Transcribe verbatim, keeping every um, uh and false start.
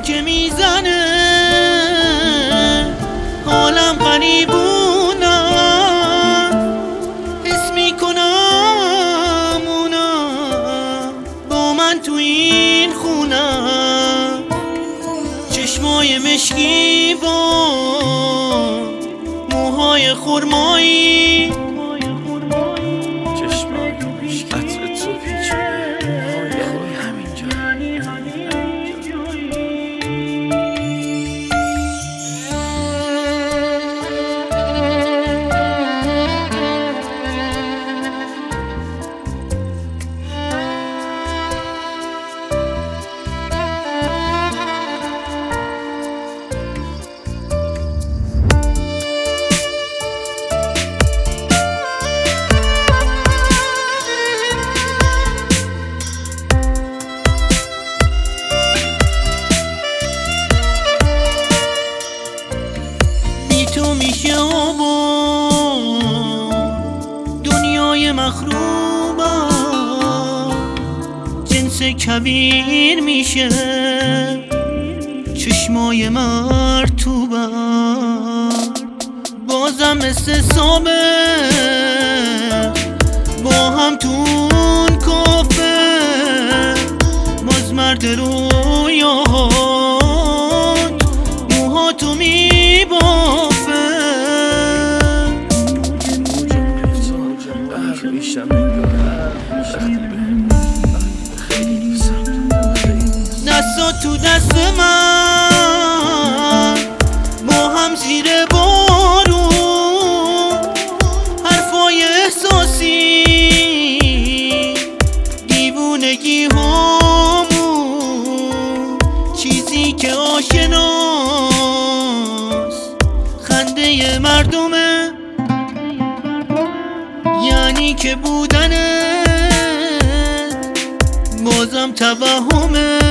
که میزنه حالم غریبونم، حس میکنم اونا با من تو این خونم. چشمای مشکی با موهای خرمایی، چشمای مشکی عطر تو پیچیده، یعنی همینجا. تو میشه آبا دنیای مخروبا، جنس کبیر میشه چشمای مرطوبا. بازم مثل سابه با هم تون کافه، باز مرد رویاهات موهاتو میبافه. دستات تو دست من با هم زیر بارون، حرفای احساسی دیوونگی همون چیزی که آشناست خنده مردمه، یعنی که بودنه بازم توهمه.